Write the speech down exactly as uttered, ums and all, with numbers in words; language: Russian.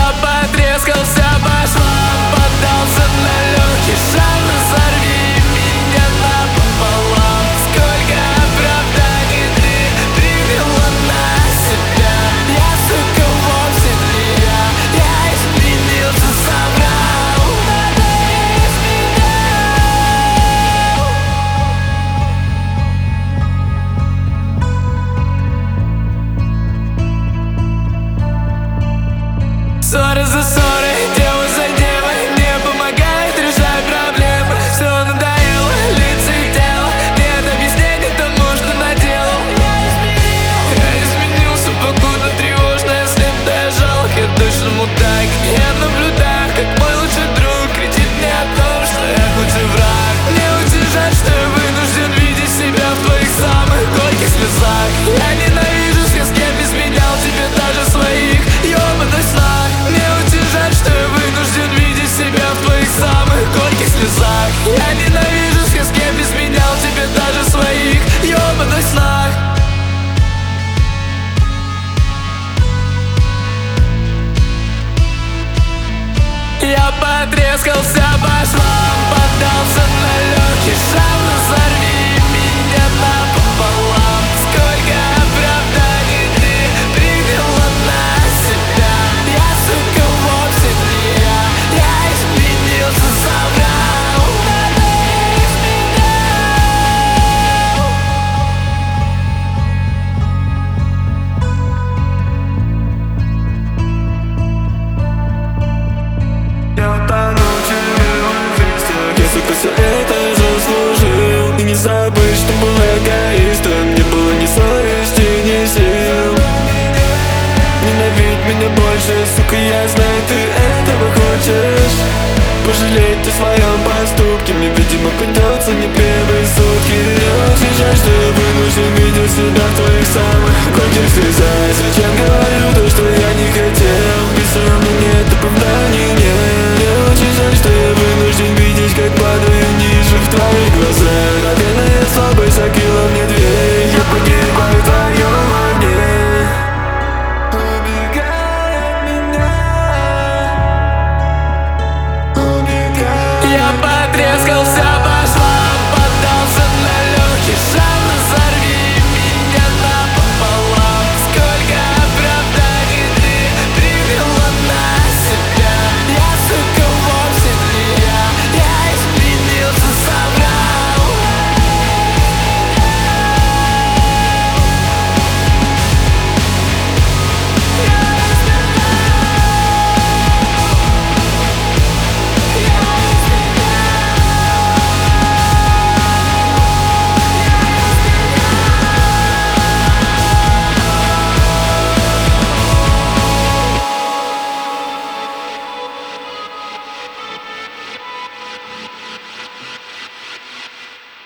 Я потрескался по швам, поддался на легкий шаг. Разорви меня напополам. Сколько оправданий ты привела на себя. Я, сука, вовсе не я. Я изменился, соврал. Надо изменял. Ссоры за ссорой, дело за делом, не помогает решать проблемы. Все надоело, лица и тело, нет объяснений тому, что наделал. Я изменился, покуда тревожная, слепая, жалкая, точно мудак. Я наблюдаю, как мой лучший друг кричит мне о том, что я хоть и враг. Мне очень жаль, что я вынужден видеть себя в твоих самых горьких слезах. Я ненавижу всех, с кем изменял тебе даже своих ёбаных снах. Мне очень жаль, что я вынужден видеть себя в твоих самых горьких слезах. Я ненавижу всех, с кем изменял тебе даже своих ёбаных снах. Я потрескался по швам, поддался на легкий шаг. Разорви меня напополам. Сколько оправданий ты привела на себя. Я, сука, вовсе не я. Я изменился, соврал. Надо Я утонул в червивых листьях. Я, сука, все это заслужил. И не забыть, что был эгоистом. Не было ни совести, ни сил. Ненавидь меня больше, сука, я знаю, ты этого хочешь. Пожалеть о своем поступке мне, видимо, придется не первые сутки. Мне очень жаль, что я вынужден видеть себя в твоих самых горьких слезах. Зачем